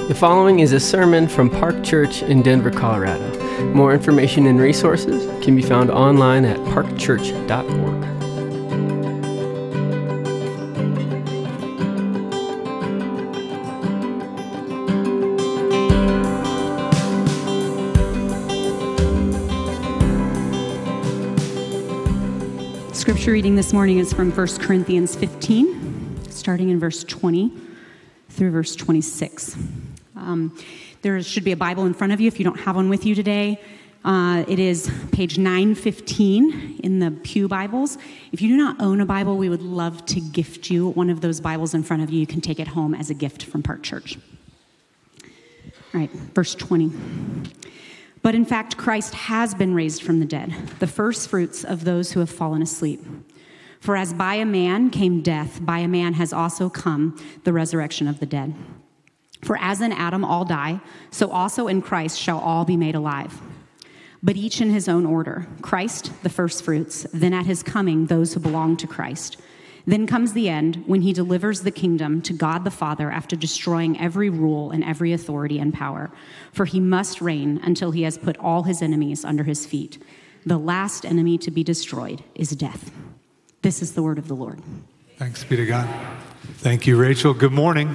The following is a sermon from Park Church in Denver, Colorado. More information and resources can be found online at parkchurch.org. Scripture reading this morning is from 1 Corinthians 15, starting in verse 20 through verse 26. There should be a Bible in front of you if you don't have one with you today. It is page 915 in the Pew Bibles. If you do not own a Bible, we would love to gift you one of those Bibles in front of you. You can take it home as a gift from Park Church. All right, verse 20. But in fact, Christ has been raised from the dead, the first fruits of those who have fallen asleep. For as by a man came death, by a man has also come the resurrection of the dead. For as in Adam all die, so also in Christ shall all be made alive. But each in his own order. Christ, the first fruits, then at his coming, those who belong to Christ. Then comes the end, when he delivers the kingdom to God the Father after destroying every rule and every authority and power. For he must reign until he has put all his enemies under his feet. The last enemy to be destroyed is death. This is the word of the Lord. Thanks be to God. Thank you, Rachel. Good morning.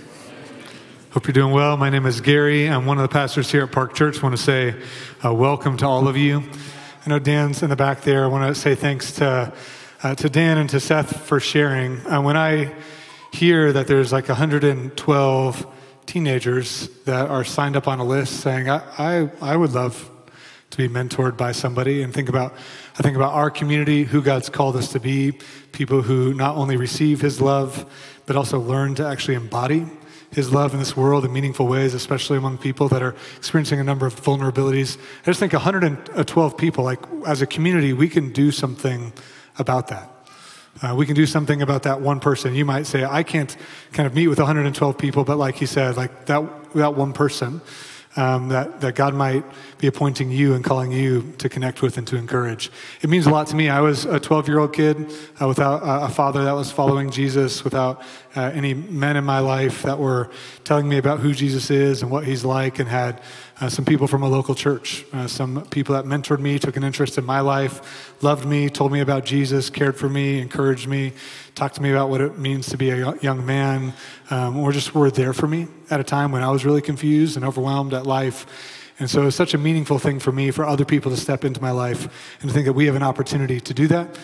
Hope you're doing well. My name is Gary. I'm one of the pastors here at Park Church. I want to say welcome to all of you. I know Dan's in the back there. I want to say thanks to Dan and to Seth for sharing. When I hear that there's like 112 teenagers that are signed up on a list saying, I would love to be mentored by somebody, and I think about our community, who God's called us to be, people who not only receive his love, but also learn to actually embody his love in this world in meaningful ways, especially among people that are experiencing a number of vulnerabilities. I just think 112 people, like as a community, we can do something about that. We can do something about that one person. You might say, I can't kind of meet with 112 people, but like he said, like that one person, that God might be appointing you and calling you to connect with and to encourage. It means a lot to me. I was a 12-year-old kid without a father that was following Jesus, without any men in my life that were telling me about who Jesus is and what he's like, and had some people from a local church, some people that mentored me, took an interest in my life, loved me, told me about Jesus, cared for me, encouraged me, talked to me about what it means to be a young man, or just were there for me at a time when I was really confused and overwhelmed at life. And so it's such a meaningful thing for me, for other people to step into my life, and to think that we have an opportunity to do that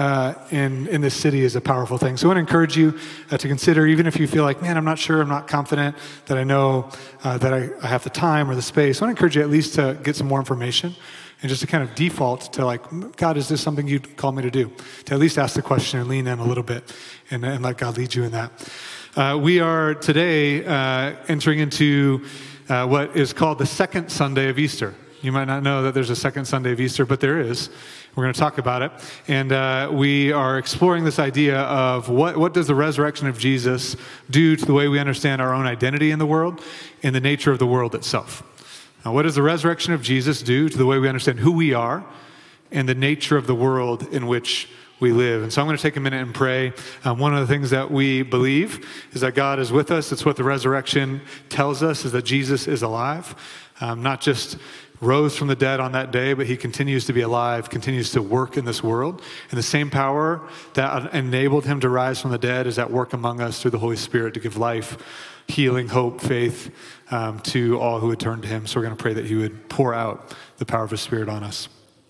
in this city is a powerful thing. So I want to encourage you to consider, even if you feel like, man, I'm not sure, I'm not confident that I know that I have the time or the space. I want to encourage you at least to get some more information, and just to kind of default to like, God, is this something you'd call me to do? To at least ask the question and lean in a little bit and let God lead you in that. We are today entering into what is called the second Sunday of Easter. You might not know that there's a second Sunday of Easter, but there is. We're going to talk about it. And we are exploring this idea of what does the resurrection of Jesus do to the way we understand our own identity in the world and the nature of the world itself. Now, what does the resurrection of Jesus do to the way we understand who we are and the nature of the world in which we live? And so I'm going to take a minute and pray. One of the things that we believe is that God is with us. It's what the resurrection tells us, is that Jesus is alive, not just rose from the dead on that day, but he continues to be alive, continues to work in this world. And the same power that enabled him to rise from the dead is at work among us through the Holy Spirit to give life, healing, hope, faith to all who would turn to him. So we're going to pray that he would pour out the power of his Spirit on us.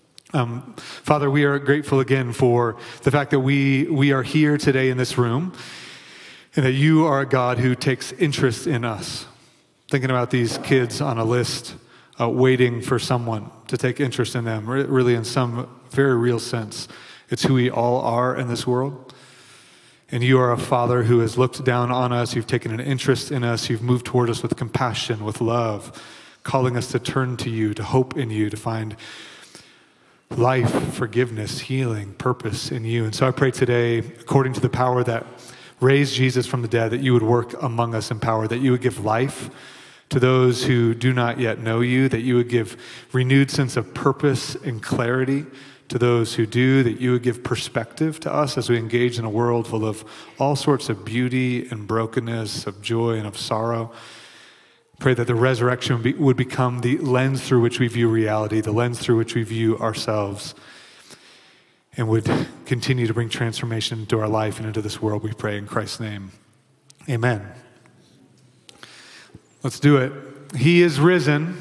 Father, we are grateful again for the fact that we are here today in this room, and that you are a God who takes interest in us. Thinking about these kids on a list, waiting for someone to take interest in them, really in some very real sense. It's who we all are in this world. And you are a Father who has looked down on us. You've taken an interest in us. You've moved toward us with compassion, with love, calling us to turn to you, to hope in you, to find life, forgiveness, healing, purpose in you. And so I pray today, according to the power that raised Jesus from the dead, that you would work among us in power, that you would give life to those who do not yet know you, that you would give renewed sense of purpose and clarity to those who do, that you would give perspective to us as we engage in a world full of all sorts of beauty and brokenness, of joy and of sorrow. Pray that the resurrection would become the lens through which we view reality, the lens through which we view ourselves, and would continue to bring transformation into our life and into this world, we pray in Christ's name. Amen. Let's do it. He is risen.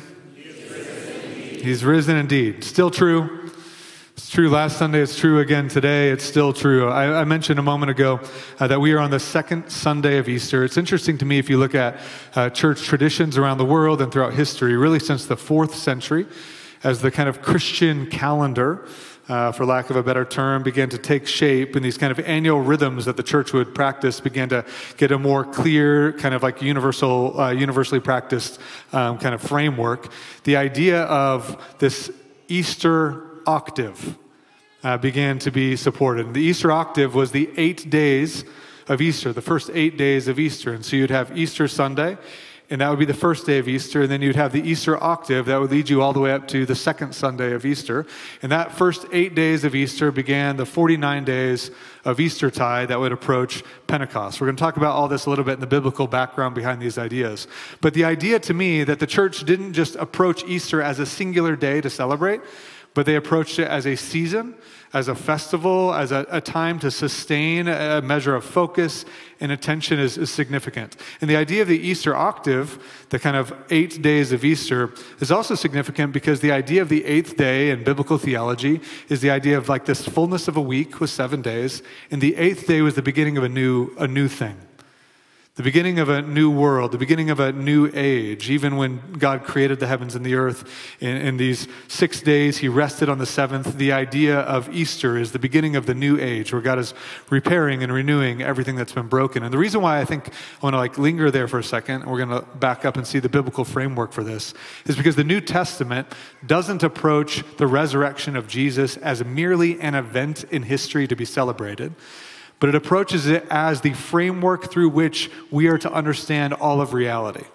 He's risen indeed. Still true. It's true last Sunday. It's true again today. It's still true. I mentioned a moment ago that we are on the second Sunday of Easter. It's interesting to me if you look at church traditions around the world and throughout history, really since the 4th century, as the kind of Christian calendar, for lack of a better term, began to take shape, and these kind of annual rhythms that the church would practice began to get a more clear, kind of like universally practiced kind of framework. The idea of this Easter octave began to be supported. The Easter octave was the 8 days of Easter, the first 8 days of Easter. And so you'd have Easter Sunday, and that would be the first day of Easter, and then you'd have the Easter octave that would lead you all the way up to the second Sunday of Easter. And that first 8 days of Easter began the 49 days of Eastertide that would approach Pentecost. We're going to talk about all this a little bit in the biblical background behind these ideas. But the idea to me that the church didn't just approach Easter as a singular day to celebrate, but they approached it as a season, as a festival, as a time to sustain a measure of focus and attention is significant. And the idea of the Easter octave, the kind of 8 days of Easter, is also significant because the idea of the 8th day in biblical theology is the idea of like this fullness of a week with 7 days, and the 8th day was the beginning of a new thing. The beginning of a new world, the beginning of a new age. Even when God created the heavens and the earth in these 6 days, he rested on the 7th. The idea of Easter is the beginning of the new age where God is repairing and renewing everything that's been broken. And the reason why I think I want to linger there for a second, and we're going to back up and see the biblical framework for this, is because the New Testament doesn't approach the resurrection of Jesus as merely an event in history to be celebrated, but it approaches it as the framework through which we are to understand all of reality.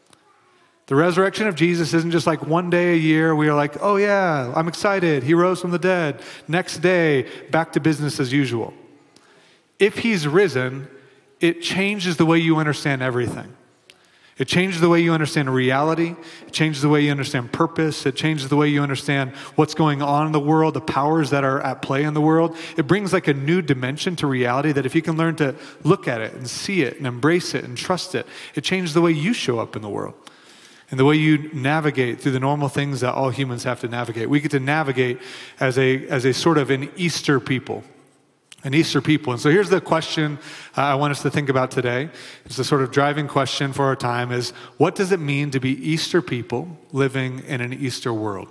The resurrection of Jesus isn't just like one day a year we are like, oh yeah, I'm excited, he rose from the dead. Next day, back to business as usual. If he's risen, it changes the way you understand everything. It changes the way you understand reality. It changes the way you understand purpose. It changes the way you understand what's going on in the world, the powers that are at play in the world. It brings like a new dimension to reality that if you can learn to look at it and see it and embrace it and trust it, it changes the way you show up in the world and the way you navigate through the normal things that all humans have to navigate. We get to navigate as a sort of an Easter people. An Easter people. And so here's the question I want us to think about today. It's the sort of driving question for our time is, what does it mean to be Easter people living in an Easter world?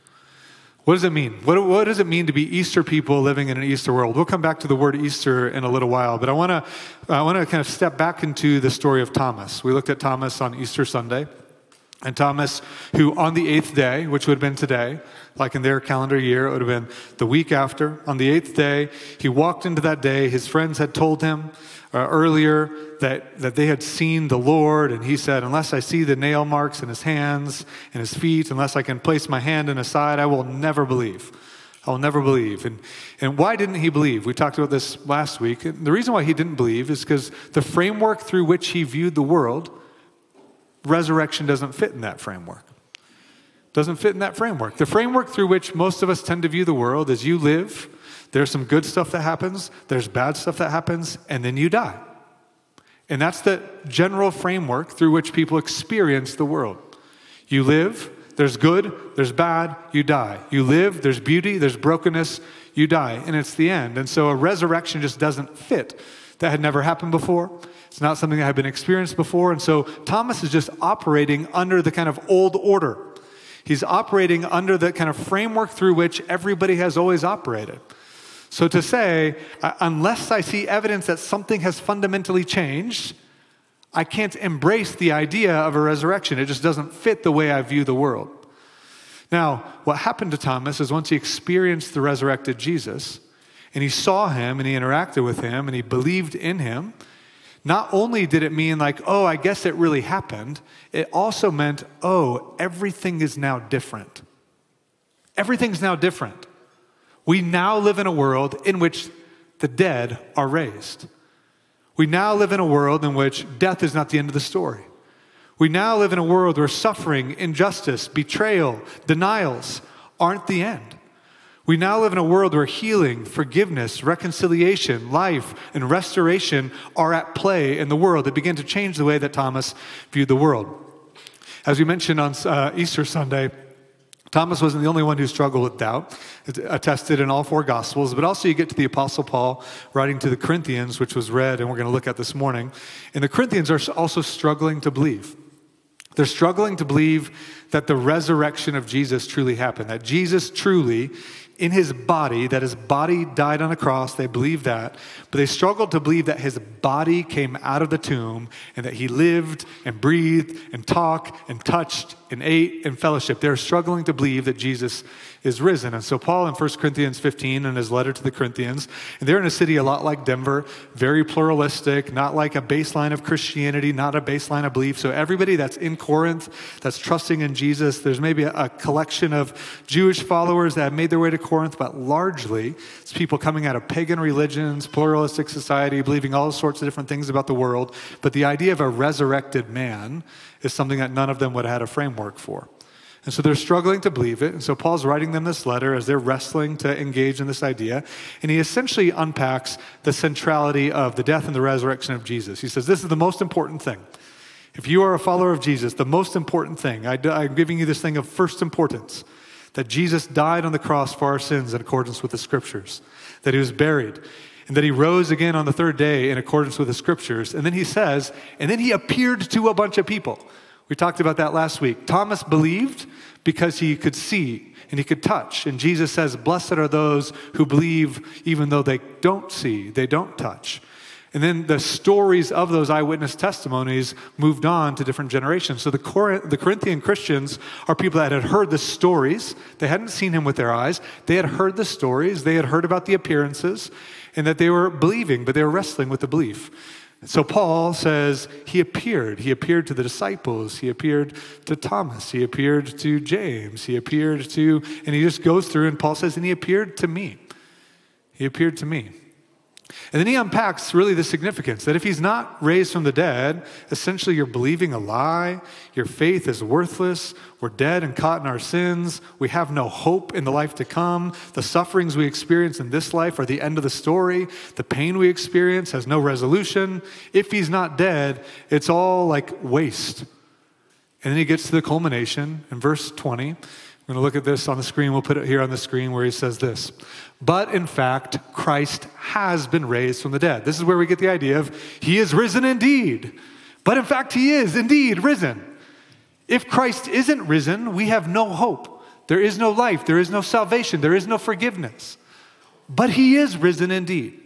What does it mean? What does it mean to be Easter people living in an Easter world? We'll come back to the word Easter in a little while, but I want to kind of step back into the story of Thomas. We looked at Thomas on Easter Sunday. And Thomas, who on the 8th day, which would have been today, like in their calendar year, it would have been the week after, on the 8th day, he walked into that day. His friends had told him earlier that they had seen the Lord, and he said, unless I see the nail marks in his hands and his feet, unless I can place my hand in his side, I will never believe. I will never believe. And why didn't he believe? We talked about this last week. And the reason why he didn't believe is because the framework through which he viewed the world, resurrection doesn't fit in that framework. Doesn't fit in that framework. The framework through which most of us tend to view the world is you live, there's some good stuff that happens, there's bad stuff that happens, and then you die. And that's the general framework through which people experience the world. You live, there's good, there's bad, you die. You live, there's beauty, there's brokenness, you die. And it's the end. And so a resurrection just doesn't fit. That had never happened before. It's not something that had been experienced before. And so Thomas is just operating under the kind of old order. He's operating under the kind of framework through which everybody has always operated. So to say, unless I see evidence that something has fundamentally changed, I can't embrace the idea of a resurrection. It just doesn't fit the way I view the world. Now, what happened to Thomas is once he experienced the resurrected Jesus, and he saw him, and he interacted with him, and he believed in him, not only did it mean like, oh, I guess it really happened, it also meant, oh, everything is now different. Everything's now different. We now live in a world in which the dead are raised. We now live in a world in which death is not the end of the story. We now live in a world where suffering, injustice, betrayal, denials aren't the end. We now live in a world where healing, forgiveness, reconciliation, life, and restoration are at play in the world. It began to change the way that Thomas viewed the world. As we mentioned on Easter Sunday, Thomas wasn't the only one who struggled with doubt. It's attested in all four Gospels, but also you get to the Apostle Paul writing to the Corinthians, which was read and we're going to look at this morning. And the Corinthians are also struggling to believe. They're struggling to believe that the resurrection of Jesus truly happened, that Jesus truly, in his body, that his body died on a cross. They believe that, but they struggled to believe that his body came out of the tomb and that he lived and breathed and talked and touched and ate and fellowship. They're struggling to believe that Jesus is risen. And so Paul in 1 Corinthians 15 in his letter to the Corinthians, and they're in a city a lot like Denver, very pluralistic, not like a baseline of Christianity, not a baseline of belief. So everybody that's in Corinth, that's trusting in Jesus, there's maybe a collection of Jewish followers that have made their way to Corinth, but largely it's people coming out of pagan religions, pluralistic society, believing all sorts of different things about the world. But the idea of a resurrected man is something that none of them would have had a framework for. And so they're struggling to believe it. And so Paul's writing them this letter as they're wrestling to engage in this idea. And he essentially unpacks the centrality of the death and the resurrection of Jesus. He says, this is the most important thing. If you are a follower of Jesus, the most important thing, I'm giving you this thing of first importance, that Jesus died on the cross for our sins in accordance with the scriptures, that he was buried, and that he rose again on the third day in accordance with the scriptures. And then he says, and then he appeared to a bunch of people. We talked about that last week. Thomas believed because he could see and he could touch. And Jesus says, blessed are those who believe even though they don't see, they don't touch. And then the stories of those eyewitness testimonies moved on to different generations. So the Corinthian Christians are people that had heard the stories. They hadn't seen him with their eyes. They had heard the stories. They had heard about the appearances and that they were believing, but they were wrestling with the belief. So Paul says he appeared. He appeared to the disciples. He appeared to Thomas. He appeared to James. He appeared to, and he just goes through and Paul says, and he appeared to me. He appeared to me. And then he unpacks really the significance that if he's not raised from the dead, essentially you're believing a lie, your faith is worthless, we're dead and caught in our sins, we have no hope in the life to come, the sufferings we experience in this life are the end of the story, the pain we experience has no resolution. If he's not dead, it's all like waste. And then he gets to the culmination in verse 20. We're going to look at this on the screen. We'll put it here on the screen where he says this. But in fact, Christ has been raised from the dead. This is where we get the idea of he is risen indeed. But in fact, he is indeed risen. If Christ isn't risen, we have no hope. There is no life. There is no salvation. There is no forgiveness. But he is risen indeed.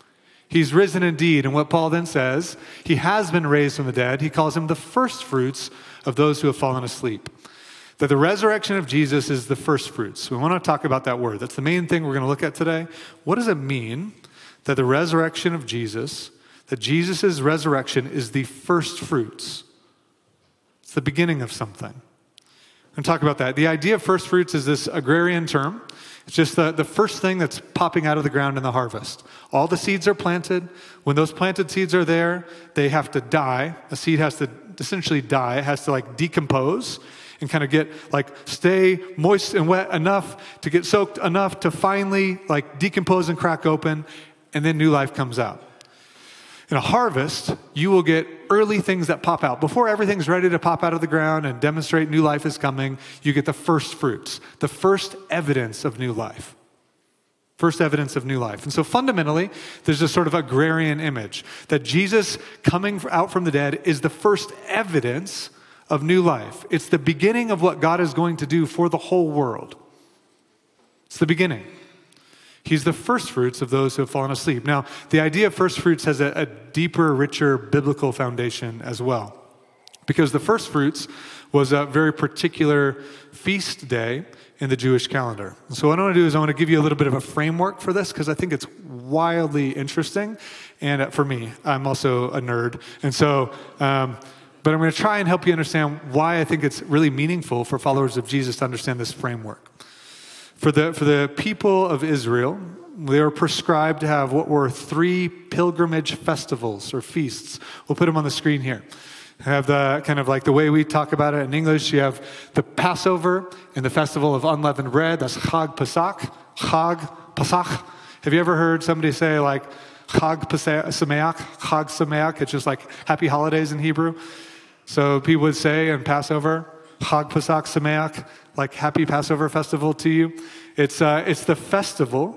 He's risen indeed. And what Paul then says, he has been raised from the dead. He calls him the first fruits of those who have fallen asleep. That the resurrection of Jesus is the first fruits. We want to talk about that word. That's the main thing we're going to look at today. What does it mean that the resurrection of Jesus, that Jesus' resurrection is the first fruits? It's the beginning of something. I'm going to talk about that. The idea of first fruits is this agrarian term. It's just the first thing that's popping out of the ground in the harvest. All the seeds are planted. When those planted seeds are there, they have to die. A seed has to essentially die. It has to decompose and kind of get stay moist and wet enough to get soaked enough to finally decompose and crack open, and then new life comes out. In a harvest, you will get early things that pop out. Before everything's ready to pop out of the ground and demonstrate new life is coming, you get the first fruits, the first evidence of new life. First evidence of new life. And so fundamentally, there's this sort of agrarian image that Jesus coming out from the dead is the first evidence of new life. It's the beginning of what God is going to do for the whole world. It's the beginning. He's the first fruits of those who have fallen asleep. Now, the idea of first fruits has a deeper, richer biblical foundation as well. Because the first fruits was a very particular feast day in the Jewish calendar. And so what I want to do is I want to give you a little bit of a framework for this because I think it's wildly interesting. And for me, I'm also a nerd. And so, but I'm going to try and help you understand why I think it's really meaningful for followers of Jesus to understand this framework. For the people of Israel, they were prescribed to have what were 3 pilgrimage festivals or feasts. We'll put them on the screen here. have the kind of like the way we talk about it in English. You have the Passover and the festival of unleavened bread. That's Chag Pesach. Chag Pesach. Have you ever heard somebody say like Chag Sameach? Chag Sameach. It's just like happy holidays in Hebrew. So people would say in Passover, Chag Pesach Sameach, like happy Passover festival to you. It's the festival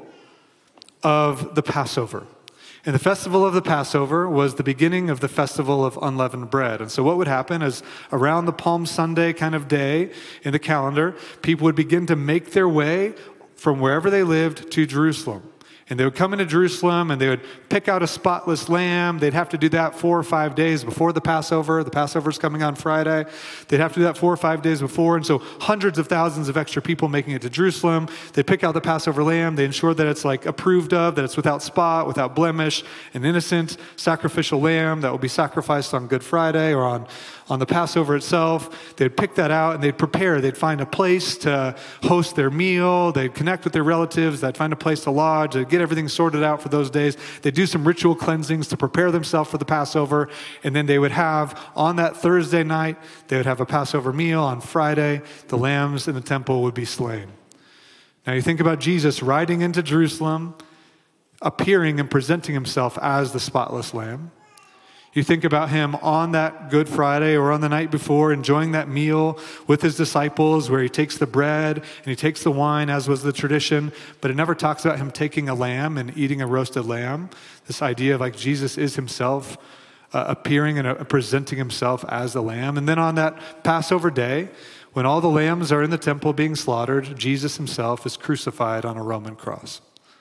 of the Passover. And the festival of the Passover was the beginning of the festival of unleavened bread. And so what would happen is around the Palm Sunday kind of day in the calendar, people would begin to make their way from wherever they lived to Jerusalem. And they would come into Jerusalem and they would pick out a spotless lamb. They'd have to do that 4 or 5 days before the Passover. The Passover's coming on Friday. They'd have to do that 4 or 5 days before. And so hundreds of thousands of extra people making it to Jerusalem. They pick out the Passover lamb. They ensure that it's like approved of, that it's without spot, without blemish, an innocent sacrificial lamb that will be sacrificed on Good Friday or on the Passover itself. They'd pick that out and they'd prepare. They'd find a place to host their meal. They'd connect with their relatives. They'd find a place to lodge. They'd get everything sorted out for those days. They'd do some ritual cleansings to prepare themselves for the Passover. And then they would have, on that Thursday night, they would have a Passover meal. On Friday, the lambs in the temple would be slain. Now you think about Jesus riding into Jerusalem, appearing and presenting himself as the spotless lamb. You think about him on that Good Friday or on the night before, enjoying that meal with his disciples where he takes the bread and he takes the wine, as was the tradition, but it never talks about him taking a lamb and eating a roasted lamb. This idea of like Jesus is himself appearing and presenting himself as the lamb. And then on that Passover day, when all the lambs are in the temple being slaughtered, Jesus himself is crucified on a Roman cross.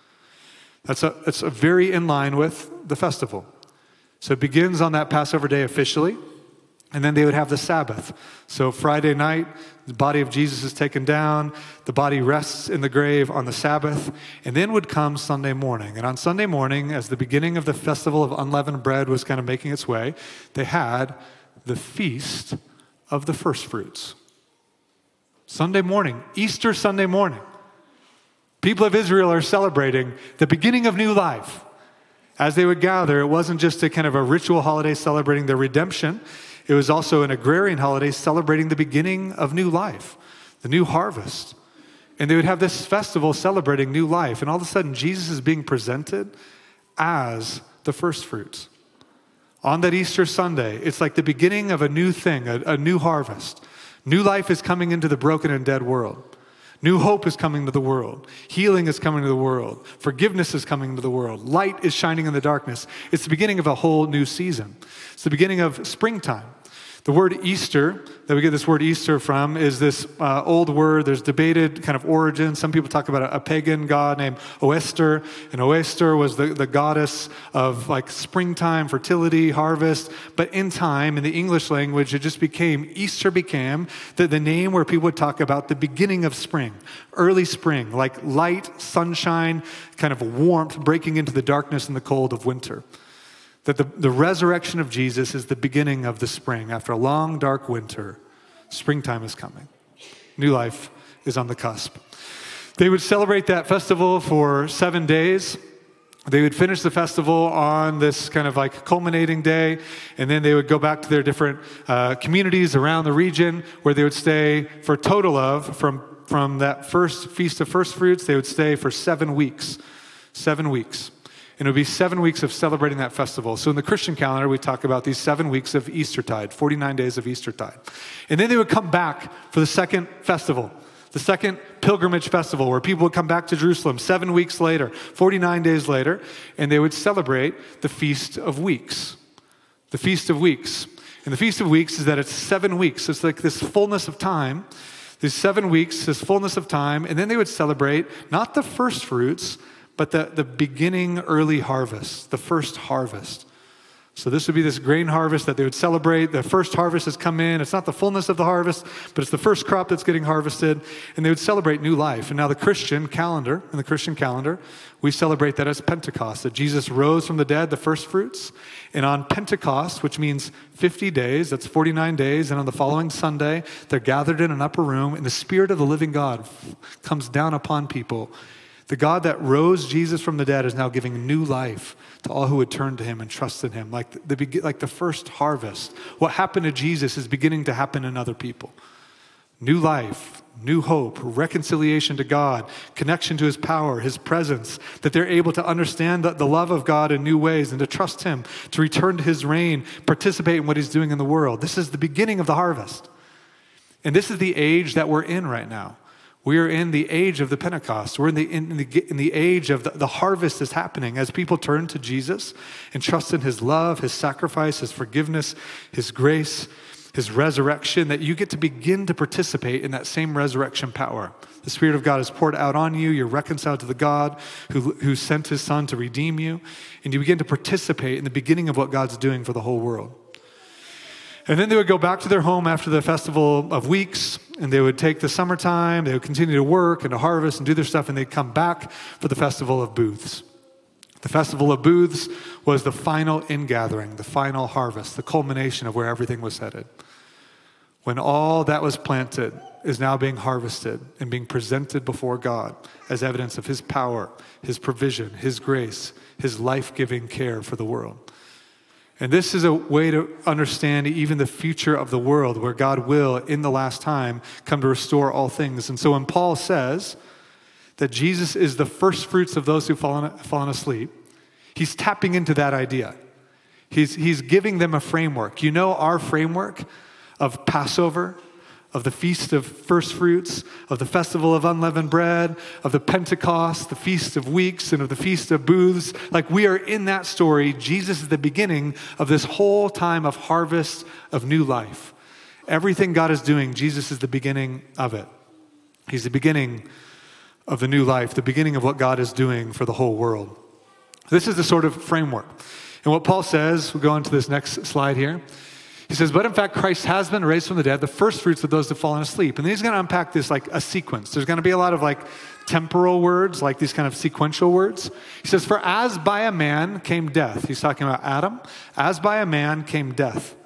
It's very in line with the festival. So it begins on that Passover day officially, and then they would have the Sabbath. So Friday night, the body of Jesus is taken down, the body rests in the grave on the Sabbath, and then would come Sunday morning. And on Sunday morning, as the beginning of the festival of unleavened bread was kind of making its way, they had the feast of the first fruits. Sunday morning, Easter Sunday morning, people of Israel are celebrating the beginning of new life. As they would gather, it wasn't just a kind of a ritual holiday celebrating their redemption. It was also an agrarian holiday celebrating the beginning of new life, the new harvest. And they would have this festival celebrating new life. And all of a sudden, Jesus is being presented as the first fruits. On that Easter Sunday, it's like the beginning of a new thing, a new harvest. New life is coming into the broken and dead world. New hope is coming to the world. Healing is coming to the world. Forgiveness is coming to the world. Light is shining in the darkness. It's the beginning of a whole new season. It's the beginning of springtime. The word Easter, that we get this word Easter from, is this old word. There's debated kind of origin. Some people talk about a pagan god named Oester, and Oester was the goddess of like springtime, fertility, harvest. But in time, in the English language, Easter became the name where people would talk about the beginning of spring, early spring, like light, sunshine, kind of warmth breaking into the darkness and the cold of winter. That the resurrection of Jesus is the beginning of the spring. After a long, dark winter, springtime is coming. New life is on the cusp. They would celebrate that festival for 7 days. They would finish the festival on this kind of like culminating day, and then they would go back to their different communities around the region where they would stay for a total of, from that first Feast of First Fruits, they would stay for 7 weeks. 7 weeks. And it would be 7 weeks of celebrating that festival. So in the Christian calendar, we talk about these 7 weeks of Eastertide, 49 days of Eastertide. And then they would come back for the second festival, the second pilgrimage festival, where people would come back to Jerusalem 7 weeks later, 49 days later, and they would celebrate the Feast of Weeks. The Feast of Weeks. And the Feast of Weeks is that it's 7 weeks. It's like this fullness of time, these 7 weeks, this fullness of time, and then they would celebrate not the first fruits, but the beginning early harvest, the first harvest. So this would be this grain harvest that they would celebrate. The first harvest has come in. It's not the fullness of the harvest, but it's the first crop that's getting harvested. And they would celebrate new life. And now in the Christian calendar, we celebrate that as Pentecost, that Jesus rose from the dead, the first fruits. And on Pentecost, which means 50 days, that's 49 days, and on the following Sunday, they're gathered in an upper room, and the Spirit of the living God comes down upon people. The God that rose Jesus from the dead is now giving new life to all who would turn to him and trust in him. Like the first harvest, what happened to Jesus is beginning to happen in other people. New life, new hope, reconciliation to God, connection to his power, his presence, that they're able to understand the love of God in new ways and to trust him, to return to his reign, participate in what he's doing in the world. This is the beginning of the harvest. And this is the age that we're in right now. We are in the age of the Pentecost. We're in the age of the harvest is happening as people turn to Jesus and trust in his love, his sacrifice, his forgiveness, his grace, his resurrection, that you get to begin to participate in that same resurrection power. The Spirit of God is poured out on you. You're reconciled to the God who sent his Son to redeem you. And you begin to participate in the beginning of what God's doing for the whole world. And then they would go back to their home after the Festival of Weeks, and they would take the summertime, they would continue to work and to harvest and do their stuff, and they'd come back for the Festival of Booths. The Festival of Booths was the final ingathering, the final harvest, the culmination of where everything was headed. When all that was planted is now being harvested and being presented before God as evidence of his power, his provision, his grace, his life-giving care for the world. And this is a way to understand even the future of the world, where God will, in the last time, come to restore all things. And so when Paul says that Jesus is the first fruits of those who've fallen asleep, he's tapping into that idea. He's giving them a framework. You know our framework of Passover, of the Feast of First Fruits, of the Festival of Unleavened Bread, of the Pentecost, the Feast of Weeks, and of the Feast of Booths. Like, we are in that story. Jesus is the beginning of this whole time of harvest of new life. Everything God is doing, Jesus is the beginning of it. He's the beginning of the new life, the beginning of what God is doing for the whole world. This is the sort of framework. And what Paul says, we'll go on to this next slide here. He says, but in fact, Christ has been raised from the dead, the first fruits of those who have fallen asleep. And then he's going to unpack this like a sequence. There's going to be a lot of like temporal words, like these kind of sequential words. He says, for as by a man came death. He's talking about Adam. As by a man came death.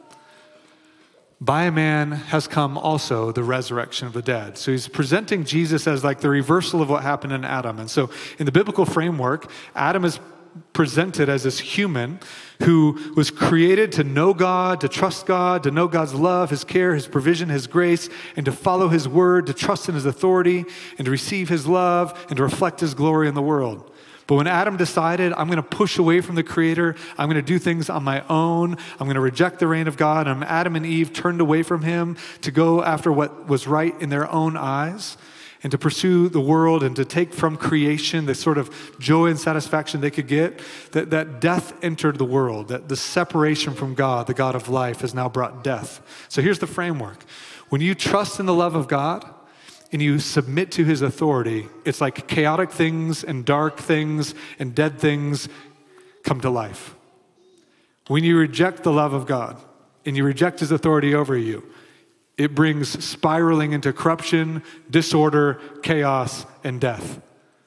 By a man has come also the resurrection of the dead. So he's presenting Jesus as like the reversal of what happened in Adam. And so in the biblical framework, Adam is presented as this human who was created to know God, to trust God, to know God's love, his care, his provision, his grace, and to follow his word, to trust in his authority, and to receive his love, and to reflect his glory in the world. But when Adam decided, I'm going to push away from the Creator, I'm going to do things on my own, I'm going to reject the reign of God, and Adam and Eve turned away from him to go after what was right in their own eyes, and to pursue the world and to take from creation the sort of joy and satisfaction they could get, that death entered the world, that the separation from God, the God of life, has now brought death. So here's the framework. When you trust in the love of God and you submit to his authority, it's like chaotic things and dark things and dead things come to life. When you reject the love of God and you reject his authority over you, it brings spiraling into corruption, disorder, chaos, and death.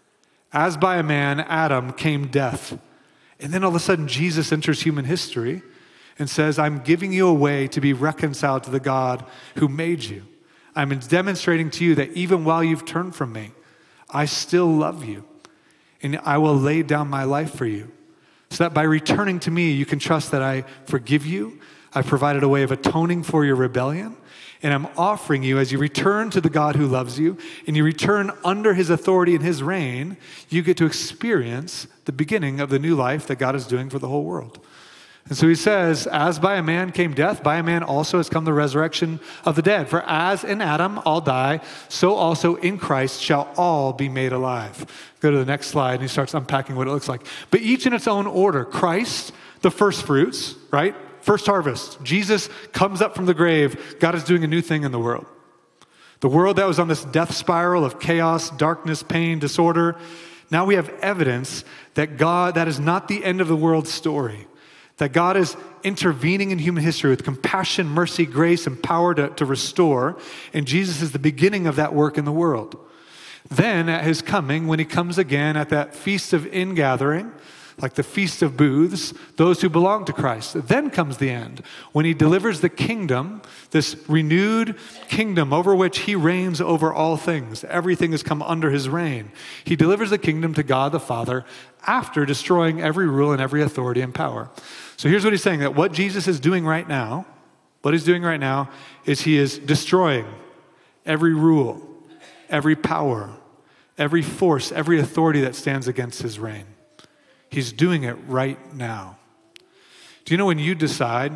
As by a man, Adam, came death. And then all of a sudden, Jesus enters human history and says, I'm giving you a way to be reconciled to the God who made you. I'm demonstrating to you that even while you've turned from me, I still love you. And I will lay down my life for you. So that by returning to me, you can trust that I forgive you. I've provided a way of atoning for your rebellion. And I'm offering you, as you return to the God who loves you, and you return under his authority and his reign, you get to experience the beginning of the new life that God is doing for the whole world. And so he says, as by a man came death, by a man also has come the resurrection of the dead. For as in Adam all die, so also in Christ shall all be made alive. Go to the next slide, and he starts unpacking what it looks like. But each in its own order. Christ, the first fruits, right? First harvest. Jesus comes up from the grave. God is doing a new thing in the world. The world that was on this death spiral of chaos, darkness, pain, disorder. Now we have evidence that that is not the end of the world's story. That God is intervening in human history with compassion, mercy, grace, and power to restore. And Jesus is the beginning of that work in the world. Then at his coming, when he comes again at that feast of ingathering, like the Feast of Booths, those who belong to Christ. Then comes the end, when he delivers the kingdom, this renewed kingdom over which he reigns over all things. Everything has come under his reign. He delivers the kingdom to God the Father after destroying every rule and every authority and power. So here's what he's saying, that what Jesus is doing right now, what he's doing right now is he is destroying every rule, every power, every force, every authority that stands against his reign. He's doing it right now. Do you know when you decide,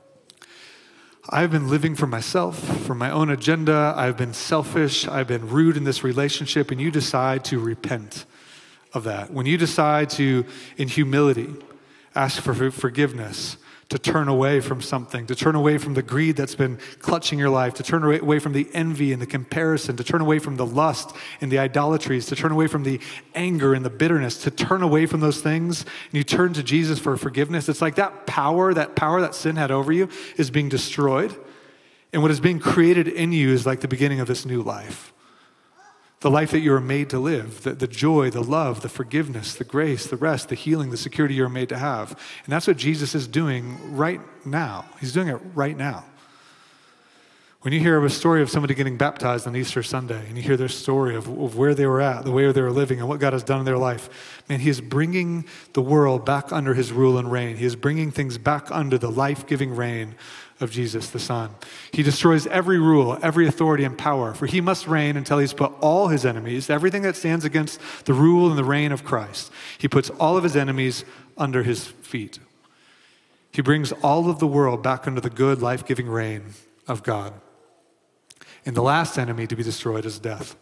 I've been living for myself, for my own agenda, I've been selfish, I've been rude in this relationship, and you decide to repent of that. When you decide to, in humility, ask for forgiveness, to turn away from something, to turn away from the greed that's been clutching your life, to turn away from the envy and the comparison, to turn away from the lust and the idolatries, to turn away from the anger and the bitterness, to turn away from those things, and you turn to Jesus for forgiveness. It's like that power that sin had over you is being destroyed, and what is being created in you is like the beginning of this new life. The life that you were made to live, the joy, the love, the forgiveness, the grace, the rest, the healing, the security you were made to have. And that's what Jesus is doing right now. He's doing it right now. When you hear of a story of somebody getting baptized on Easter Sunday, and you hear their story of where they were at, the way they were living, and what God has done in their life, man, he is bringing the world back under his rule and reign. He is bringing things back under the life-giving reign of Jesus the Son. He destroys every rule, every authority and power, for he must reign until he's put all his enemies, everything that stands against the rule and the reign of Christ, he puts all of his enemies under his feet. He brings all of the world back under the good, life-giving reign of God. And the last enemy to be destroyed is death.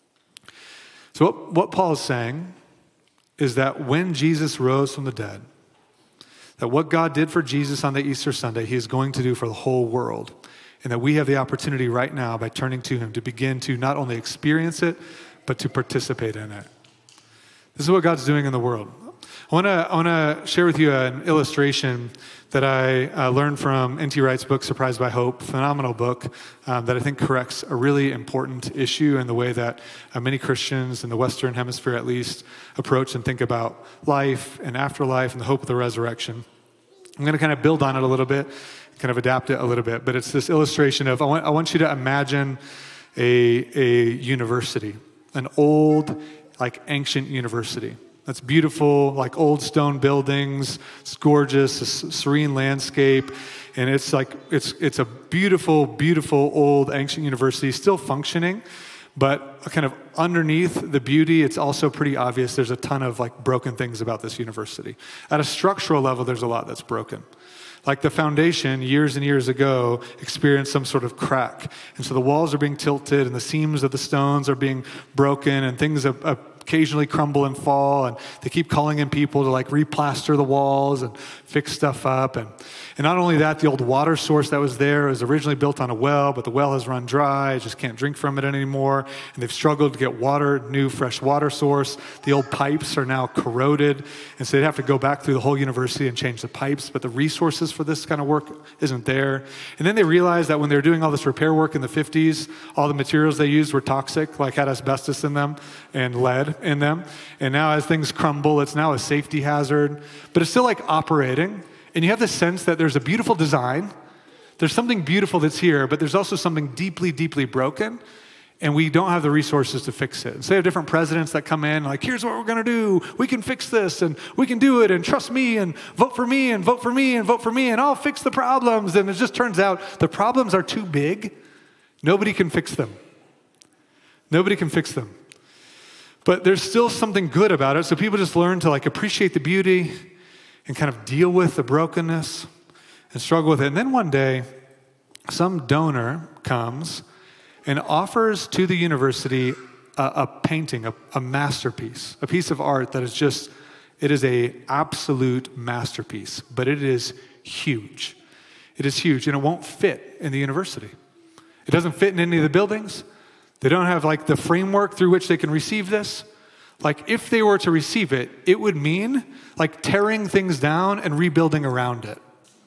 So what Paul is saying is that when Jesus rose from the dead, that what God did for Jesus on the Easter Sunday, he is going to do for the whole world. And that we have the opportunity right now by turning to him to begin to not only experience it, but to participate in it. This is what God's doing in the world. I want to share with you an illustration that I learned from N.T. Wright's book, Surprised by Hope, phenomenal book that I think corrects a really important issue in the way that many Christians in the Western Hemisphere at least approach and think about life and afterlife and the hope of the resurrection. I'm going to kind of build on it a little bit, kind of adapt it a little bit, but it's this illustration of, I want you to imagine a university, an old, like ancient university. That's beautiful, like old stone buildings. It's gorgeous, a serene landscape, and it's like it's a beautiful, beautiful old ancient university, still functioning, but kind of underneath the beauty, it's also pretty obvious there's a ton of like broken things about this university. At a structural level, there's a lot that's broken. Like the foundation, years and years ago, experienced some sort of crack. And so the walls are being tilted, and the seams of the stones are being broken, and things occasionally crumble and fall, and they keep calling in people to like replaster the walls and fix stuff up. And not only that, the old water source that was there was originally built on a well, but the well has run dry, just can't drink from it anymore, and they've struggled to get water, new fresh water source. The old pipes are now corroded, and so they'd have to go back through the whole university and change the pipes, but the resources for this kind of work isn't there. And then they realized that when they were doing all this repair work in the 50s, all the materials they used were toxic, like had asbestos in them and lead in them. And now as things crumble, it's now a safety hazard, but it's still like operating. And you have this sense that there's a beautiful design, there's something beautiful that's here, but there's also something deeply, deeply broken, and we don't have the resources to fix it. And so they have different presidents that come in, like, here's what we're gonna do, we can fix this, and we can do it, and trust me, and vote for me, and vote for me, and vote for me, and I'll fix the problems. And it just turns out the problems are too big, nobody can fix them. Nobody can fix them. But there's still something good about it, so people just learn to like appreciate the beauty and kind of deal with the brokenness and struggle with it. And then one day, some donor comes and offers to the university a painting, a masterpiece, a piece of art that is just, it is a absolute masterpiece, but it is huge. It is huge, and it won't fit in the university. It doesn't fit in any of the buildings. They don't have like the framework through which they can receive this. Like if they were to receive it, it would mean like tearing things down and rebuilding around it.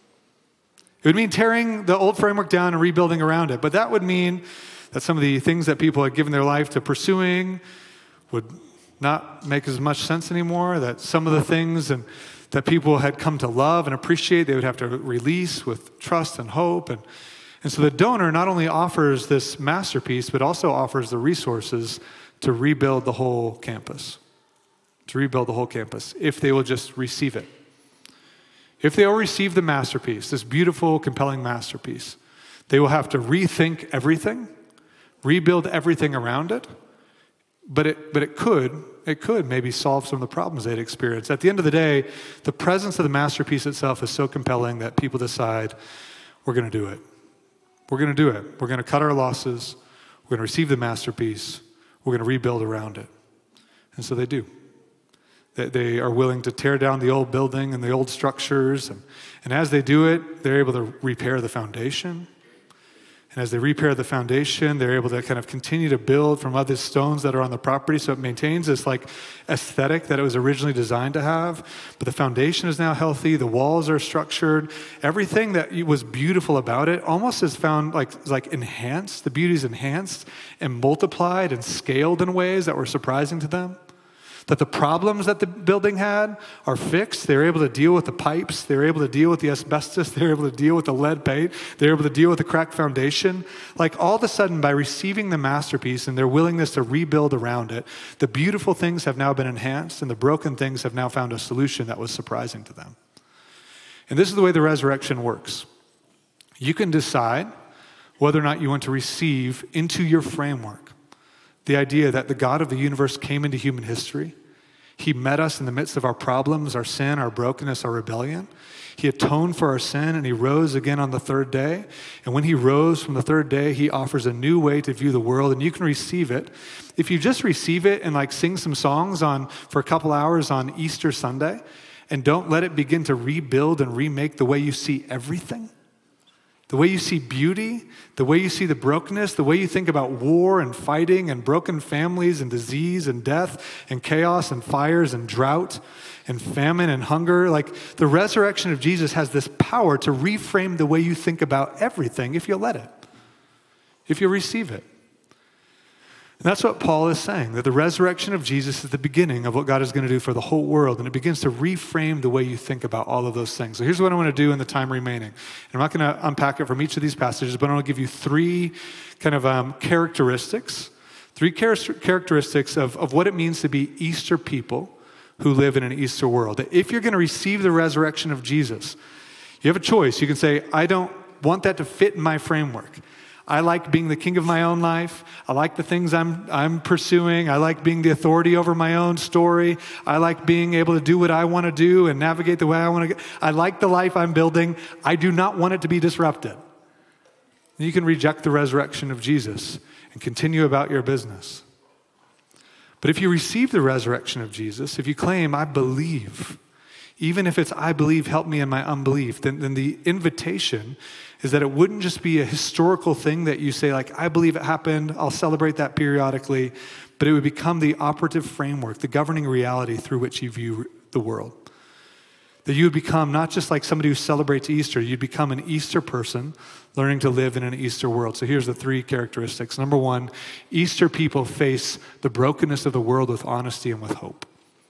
It would mean tearing the old framework down and rebuilding around it. But that would mean that some of the things that people had given their life to pursuing would not make as much sense anymore, that some of the things that people had come to love and appreciate, they would have to release with trust and hope. And so the donor not only offers this masterpiece, but also offers the resources to rebuild the whole campus. To rebuild the whole campus, if they will just receive it. If they will receive the masterpiece, this beautiful, compelling masterpiece, they will have to rethink everything, rebuild everything around it, but it could maybe solve some of the problems they'd experienced. At the end of the day, the presence of the masterpiece itself is so compelling that people decide, we're going to do it. We're going to do it. We're going to cut our losses. We're going to receive the masterpiece. We're going to rebuild around it. And so they do. They are willing to tear down the old building and the old structures. And as they do it, they're able to repair the foundation. And as they repair the foundation, they're able to kind of continue to build from other stones that are on the property. So it maintains this like aesthetic that it was originally designed to have. But the foundation is now healthy. The walls are structured. Everything that was beautiful about it almost is found like enhanced. The beauty is enhanced and multiplied and scaled in ways that were surprising to them. That the problems that the building had are fixed. They were able to deal with the pipes. They were able to deal with the asbestos. They were able to deal with the lead paint. They were able to deal with the cracked foundation. Like all of a sudden, by receiving the masterpiece and their willingness to rebuild around it, the beautiful things have now been enhanced and the broken things have now found a solution that was surprising to them. And this is the way the resurrection works. You can decide whether or not you want to receive into your framework the idea that the God of the universe came into human history. He met us in the midst of our problems, our sin, our brokenness, our rebellion. He atoned for our sin, and he rose again on the third day. And when he rose from the third day, he offers a new way to view the world, and you can receive it. If you just receive it and like sing some songs for a couple hours on Easter Sunday, and don't let it begin to rebuild and remake the way you see everything, the way you see beauty, the way you see the brokenness, the way you think about war and fighting and broken families and disease and death and chaos and fires and drought and famine and hunger. Like the resurrection of Jesus has this power to reframe the way you think about everything if you'll let it, if you receive it. And that's what Paul is saying, that the resurrection of Jesus is the beginning of what God is going to do for the whole world, and it begins to reframe the way you think about all of those things. So here's what I want to do in the time remaining. And I'm not going to unpack it from each of these passages, but I want to give you three kind of characteristics of what it means to be Easter people who live in an Easter world. If you're going to receive the resurrection of Jesus, you have a choice. You can say, I don't want that to fit in my framework. I like being the king of my own life. I like the things I'm pursuing. I like being the authority over my own story. I like being able to do what I want to do and navigate the way I want to go. I like the life I'm building. I do not want it to be disrupted. You can reject the resurrection of Jesus and continue about your business. But if you receive the resurrection of Jesus, if you claim, I believe, even if it's, I believe, help me in my unbelief, then the invitation is that it wouldn't just be a historical thing that you say, like, I believe it happened, I'll celebrate that periodically, but it would become the operative framework, the governing reality through which you view the world. That you would become not just like somebody who celebrates Easter, you'd become an Easter person learning to live in an Easter world. So here's the three characteristics. Number one, Easter people face the brokenness of the world with honesty and with hope.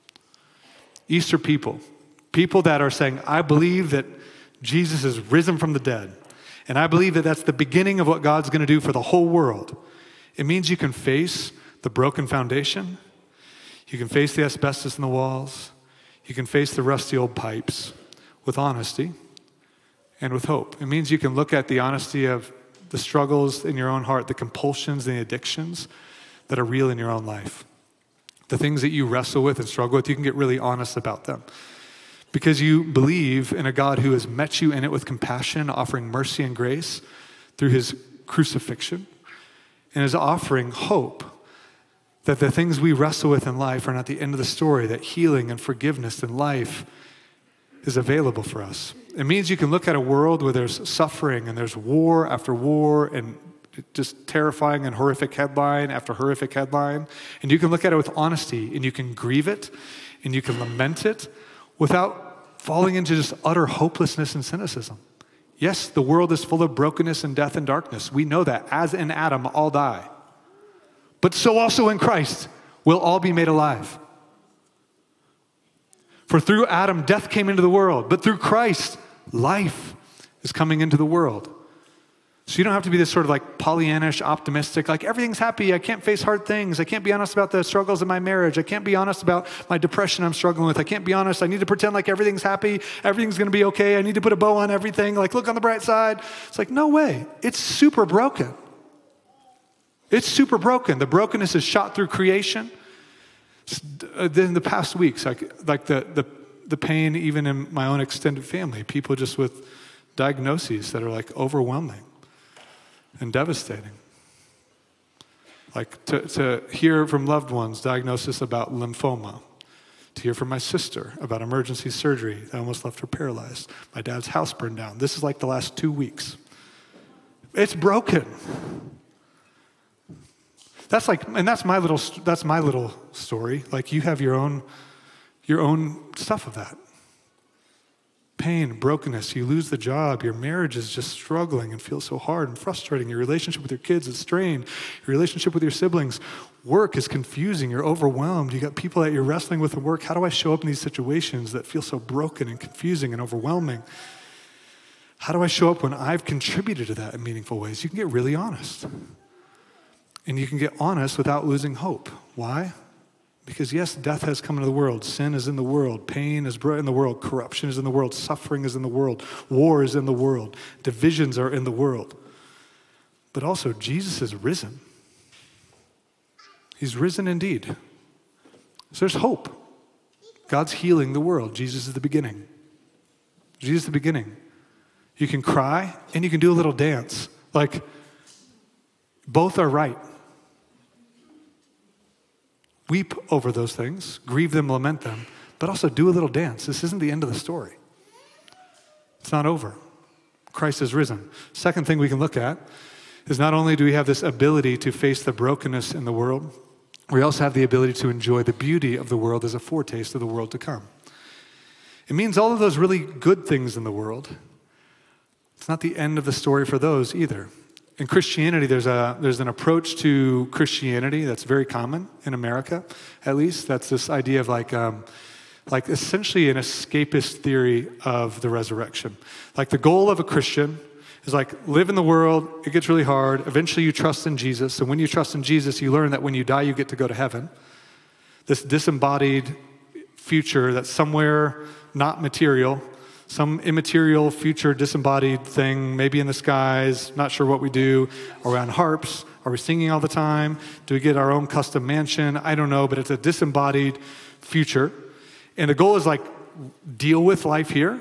Easter people that are saying, I believe that Jesus is risen from the dead. And I believe that that's the beginning of what God's going to do for the whole world. It means you can face the broken foundation. You can face the asbestos in the walls. You can face the rusty old pipes with honesty and with hope. It means you can look at the honesty of the struggles in your own heart, the compulsions and the addictions that are real in your own life. The things that you wrestle with and struggle with, you can get really honest about them. Because you believe in a God who has met you in it with compassion, offering mercy and grace through his crucifixion, and is offering hope that the things we wrestle with in life are not the end of the story, that healing and forgiveness in life is available for us. It means you can look at a world where there's suffering and there's war after war and just terrifying and horrific headline after horrific headline, and you can look at it with honesty, and you can grieve it, and you can lament it, without falling into just utter hopelessness and cynicism. Yes, the world is full of brokenness and death and darkness. We know that. As in Adam, all die. But so also in Christ, will all be made alive. For through Adam, death came into the world, but through Christ, life is coming into the world. So you don't have to be this sort of like Pollyannish, optimistic, like everything's happy, I can't face hard things, I can't be honest about the struggles in my marriage, I can't be honest about my depression I'm struggling with, I can't be honest, I need to pretend like everything's happy, everything's gonna be okay, I need to put a bow on everything, like look on the bright side. It's like, no way, it's super broken. It's super broken. The brokenness is shot through creation. In the past weeks, like the pain even in my own extended family, people just with diagnoses that are like overwhelming and devastating. Like to hear from loved ones diagnosis about lymphoma, to hear from my sister about emergency surgery that almost left her paralyzed. My dad's house burned down. This is like the last 2 weeks. It's broken. That's my little story. Like you have your own stuff of that. Pain, brokenness, you lose the job, your marriage is just struggling and feels so hard and frustrating, your relationship with your kids is strained, your relationship with your siblings, work is confusing, you're overwhelmed, you got people that you're wrestling with at work. How do I show up in these situations that feel so broken and confusing and overwhelming? How do I show up when I've contributed to that in meaningful ways? You can get really honest. And you can get honest without losing hope. Why? Because yes, death has come into the world. Sin is in the world. Pain is in the world. Corruption is in the world. Suffering is in the world. War is in the world. Divisions are in the world. But also, Jesus is risen. He's risen indeed. So there's hope. God's healing the world. Jesus is the beginning. Jesus is the beginning. You can cry and you can do a little dance. Like, both are right. Weep over those things, grieve them, lament them, but also do a little dance. This isn't the end of the story. It's not over. Christ is risen. Second thing we can look at is not only do we have this ability to face the brokenness in the world, we also have the ability to enjoy the beauty of the world as a foretaste of the world to come. It means all of those really good things in the world, it's not the end of the story for those either. In Christianity, there's an approach to Christianity that's very common in America, at least. That's this idea of like essentially an escapist theory of the resurrection. Like the goal of a Christian is like live in the world, it gets really hard, eventually you trust in Jesus, and when you trust in Jesus, you learn that when you die, you get to go to heaven. This disembodied future that's somewhere not material, some immaterial future disembodied thing, maybe in the skies, not sure what we do. Are we on harps? Are we singing all the time? Do we get our own custom mansion? I don't know, but it's a disembodied future. And the goal is like deal with life here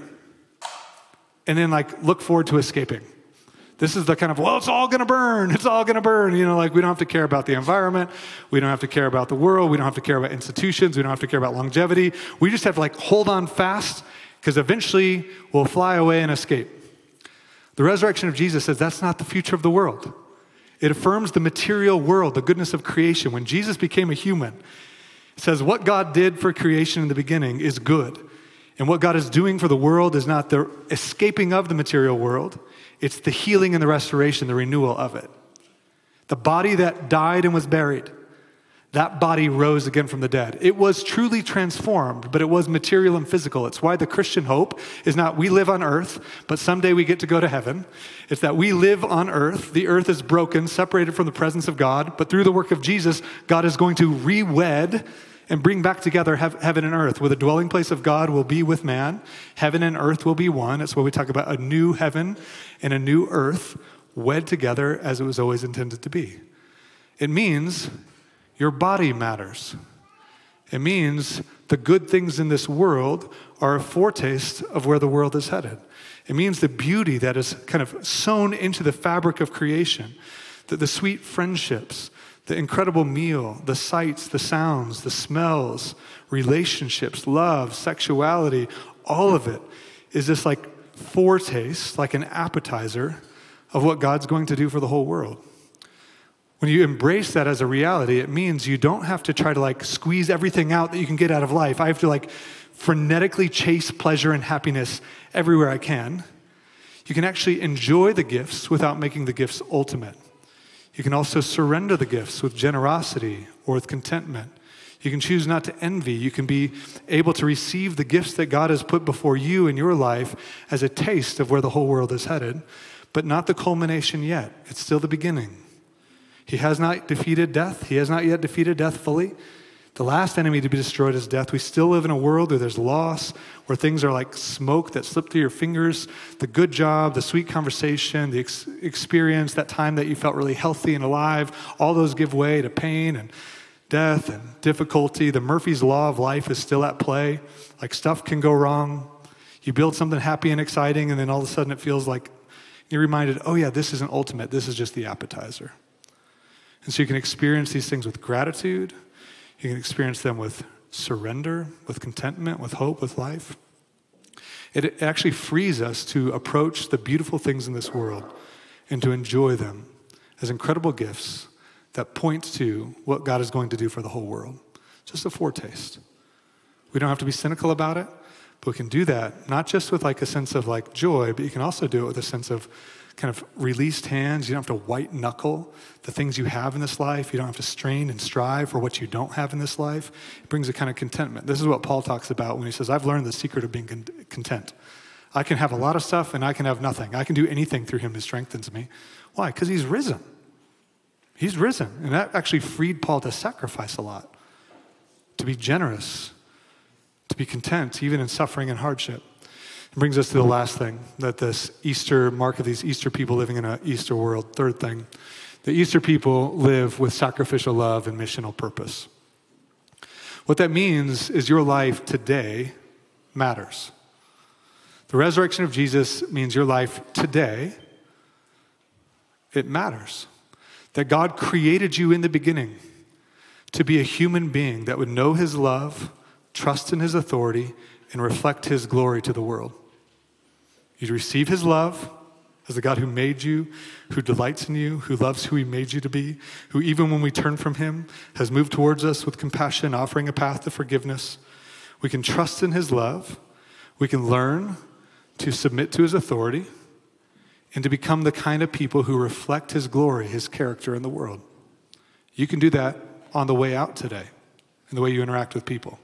and then like look forward to escaping. This is the kind of, well, it's all gonna burn. It's all gonna burn. You know, like we don't have to care about the environment. We don't have to care about the world. We don't have to care about institutions. We don't have to care about longevity. We just have to like hold on fast because eventually we'll fly away and escape. The resurrection of Jesus says that's not the future of the world. It affirms the material world, the goodness of creation. When Jesus became a human, it says what God did for creation in the beginning is good. And what God is doing for the world is not the escaping of the material world. It's the healing and the restoration, the renewal of it. The body that died and was buried, that body rose again from the dead. It was truly transformed, but it was material and physical. It's why the Christian hope is not we live on earth, but someday we get to go to heaven. It's that we live on earth. The earth is broken, separated from the presence of God, but through the work of Jesus, God is going to re-wed and bring back together heaven and earth, where the dwelling place of God will be with man. Heaven and earth will be one. That's why we talk about a new heaven and a new earth wed together as it was always intended to be. It means your body matters. It means the good things in this world are a foretaste of where the world is headed. It means the beauty that is kind of sewn into the fabric of creation, that the sweet friendships, the incredible meal, the sights, the sounds, the smells, relationships, love, sexuality, all of it is this like foretaste, like an appetizer of what God's going to do for the whole world. When you embrace that as a reality, it means you don't have to try to like squeeze everything out that you can get out of life. I have to like frenetically chase pleasure and happiness everywhere I can. You can actually enjoy the gifts without making the gifts ultimate. You can also surrender the gifts with generosity or with contentment. You can choose not to envy. You can be able to receive the gifts that God has put before you in your life as a taste of where the whole world is headed, but not the culmination yet. It's still the beginning. He has not defeated death. He has not yet defeated death fully. The last enemy to be destroyed is death. We still live in a world where there's loss, where things are like smoke that slip through your fingers. The good job, the sweet conversation, the experience, that time that you felt really healthy and alive, all those give way to pain and death and difficulty. The Murphy's Law of life is still at play. Like stuff can go wrong. You build something happy and exciting, and then all of a sudden it feels like you're reminded, oh yeah, this isn't ultimate. This is just the appetizer. And so you can experience these things with gratitude. You can experience them with surrender, with contentment, with hope, with life. It actually frees us to approach the beautiful things in this world and to enjoy them as incredible gifts that point to what God is going to do for the whole world. Just a foretaste. We don't have to be cynical about it, but we can do that not just with like a sense of like joy, but you can also do it with a sense of kind of released hands. You don't have to white knuckle the things you have in this life. You don't have to strain and strive for what you don't have in this life. It brings a kind of contentment. This is what Paul talks about when he says, I've learned the secret of being content. I can have a lot of stuff and I can have nothing. I can do anything through him who strengthens me. Why? Because he's risen. He's risen. And that actually freed Paul to sacrifice a lot, to be generous, to be content, even in suffering and hardship. It brings us to the last thing, that this Easter mark of these Easter people living in an Easter world. Third thing, the Easter people live with sacrificial love and missional purpose. What that means is your life today matters. The resurrection of Jesus means your life today, it matters. That God created you in the beginning to be a human being that would know his love, trust in his authority, and reflect his glory to the world. You'd receive his love as the God who made you, who delights in you, who loves who he made you to be, who even when we turn from him has moved towards us with compassion, offering a path to forgiveness. We can trust in his love. We can learn to submit to his authority and to become the kind of people who reflect his glory, his character in the world. You can do that on the way out today in the way you interact with people.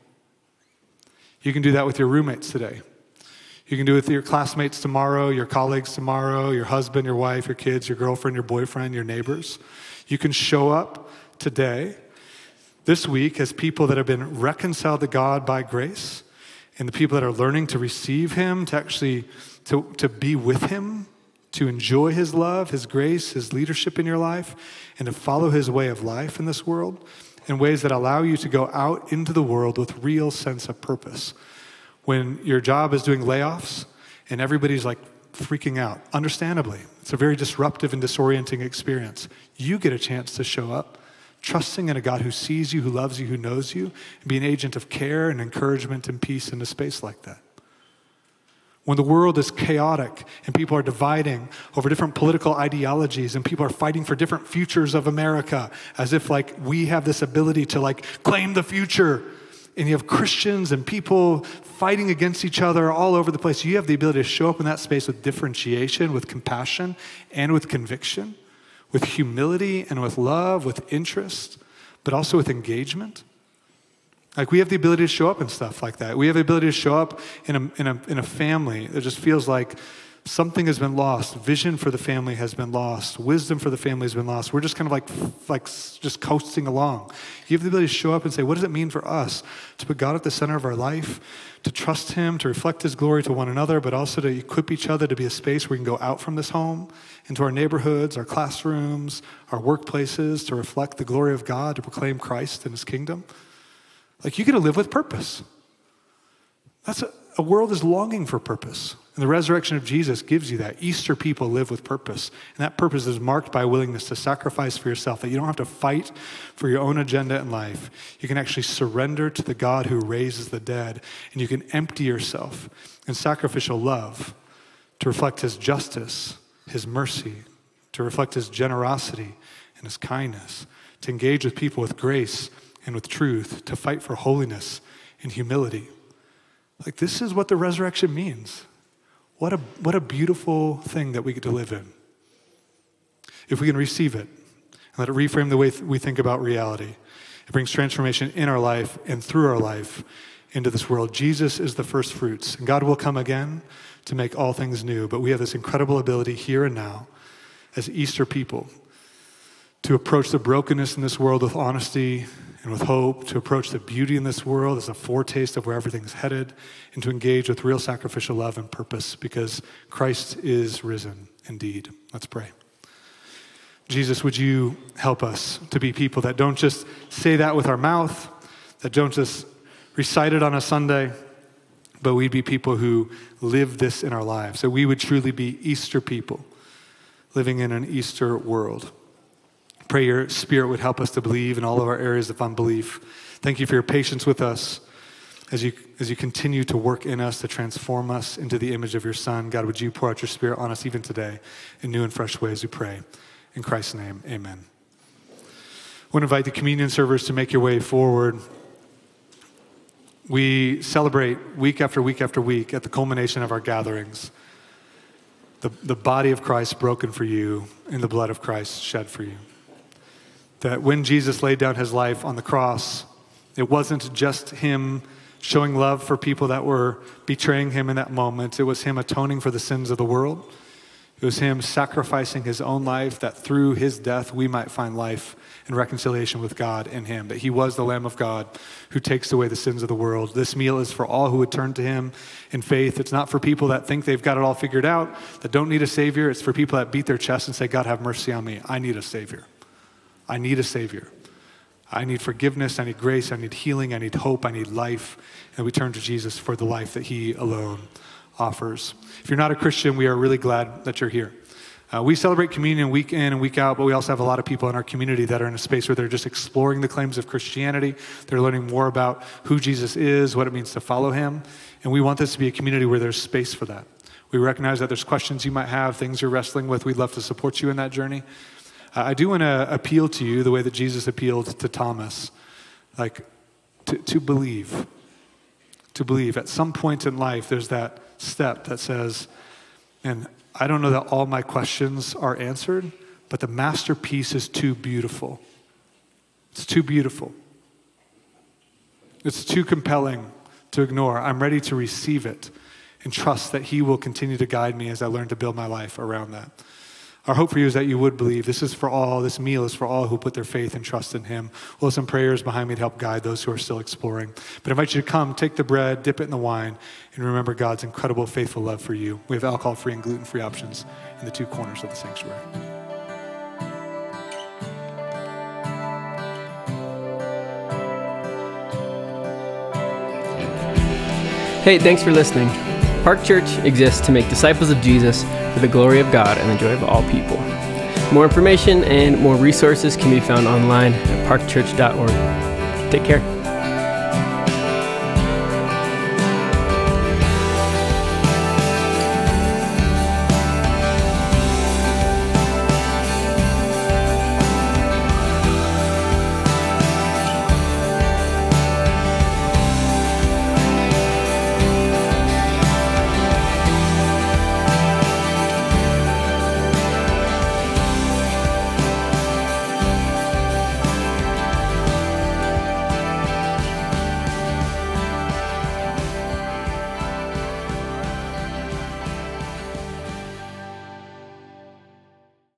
You can do that with your roommates today. You can do it with your classmates tomorrow, your colleagues tomorrow, your husband, your wife, your kids, your girlfriend, your boyfriend, your neighbors. You can show up today, this week, as people that have been reconciled to God by grace, and the people that are learning to receive him, to actually to be with him, to enjoy his love, his grace, his leadership in your life, and to follow his way of life in this world in ways that allow you to go out into the world with real sense of purpose. When your job is doing layoffs and everybody's like freaking out, understandably, it's a very disruptive and disorienting experience. You get a chance to show up, trusting in a God who sees you, who loves you, who knows you, and be an agent of care and encouragement and peace in a space like that. When the world is chaotic and people are dividing over different political ideologies and people are fighting for different futures of America as if like we have this ability to like claim the future, and you have Christians and people fighting against each other all over the place, you have the ability to show up in that space with differentiation, with compassion, and with conviction, with humility and with love, with interest, but also with engagement. Like we have the ability to show up in stuff like that. We have the ability to show up in a family that just feels like something has been lost. Vision for the family has been lost. Wisdom for the family has been lost. We're just kind of like just coasting along. You have the ability to show up and say, what does it mean for us to put God at the center of our life, to trust him, to reflect his glory to one another, but also to equip each other to be a space where we can go out from this home into our neighborhoods, our classrooms, our workplaces, to reflect the glory of God, to proclaim Christ and his kingdom. Like you get to live with purpose. That's a world is longing for purpose. And the resurrection of Jesus gives you that. Easter people live with purpose. And that purpose is marked by a willingness to sacrifice for yourself, that you don't have to fight for your own agenda in life. You can actually surrender to the God who raises the dead. And you can empty yourself in sacrificial love to reflect his justice, his mercy, to reflect his generosity and his kindness, to engage with people with grace and with truth, to fight for holiness and humility. Like this is what the resurrection means. What a beautiful thing that we get to live in. If we can receive it and let it reframe the way we think about reality. It brings transformation in our life and through our life into this world. Jesus is the first fruits, and God will come again to make all things new. But we have this incredible ability here and now as Easter people to approach the brokenness in this world with honesty and with hope, to approach the beauty in this world as a foretaste of where everything's headed, and to engage with real sacrificial love and purpose because Christ is risen indeed. Let's pray. Jesus, would you help us to be people that don't just say that with our mouth, that don't just recite it on a Sunday, but we'd be people who live this in our lives, that we would truly be Easter people living in an Easter world. Pray your Spirit would help us to believe in all of our areas of unbelief. Thank you for your patience with us as you continue to work in us to transform us into the image of your Son. God, would you pour out your Spirit on us even today in new and fresh ways, we pray. In Christ's name, amen. I want to invite the communion servers to make your way forward. We celebrate week after week after week at the culmination of our gatherings the body of Christ broken for you and the blood of Christ shed for you. That when Jesus laid down his life on the cross, it wasn't just him showing love for people that were betraying him in that moment. It was him atoning for the sins of the world. It was him sacrificing his own life that through his death we might find life and reconciliation with God in him. That he was the Lamb of God who takes away the sins of the world. This meal is for all who would turn to him in faith. It's not for people that think they've got it all figured out, that don't need a Savior. It's for people that beat their chest and say, God, have mercy on me. I need a Savior. I need a Savior. I need forgiveness. I need grace. I need healing. I need hope. I need life. And we turn to Jesus for the life that he alone offers. If you're not a Christian, we are really glad that you're here. We celebrate communion week in and week out, but we also have a lot of people in our community that are in a space where they're just exploring the claims of Christianity. They're learning more about who Jesus is, what it means to follow him. And we want this to be a community where there's space for that. We recognize that there's questions you might have, things you're wrestling with. We'd love to support you in that journey. I do want to appeal to you the way that Jesus appealed to Thomas, like to believe. To believe. At some point in life, there's that step that says, and I don't know that all my questions are answered, but the masterpiece is too beautiful. It's too beautiful. It's too compelling to ignore. I'm ready to receive it and trust that he will continue to guide me as I learn to build my life around that. Our hope for you is that you would believe. This meal is for all who put their faith and trust in him. We'll have some prayers behind me to help guide those who are still exploring. But I invite you to come, take the bread, dip it in the wine, and remember God's incredible, faithful love for you. We have alcohol-free and gluten-free options in the two corners of the sanctuary. Hey, thanks for listening. Park Church exists to make disciples of Jesus for the glory of God and the joy of all people. More information and more resources can be found online at parkchurch.org. Take care.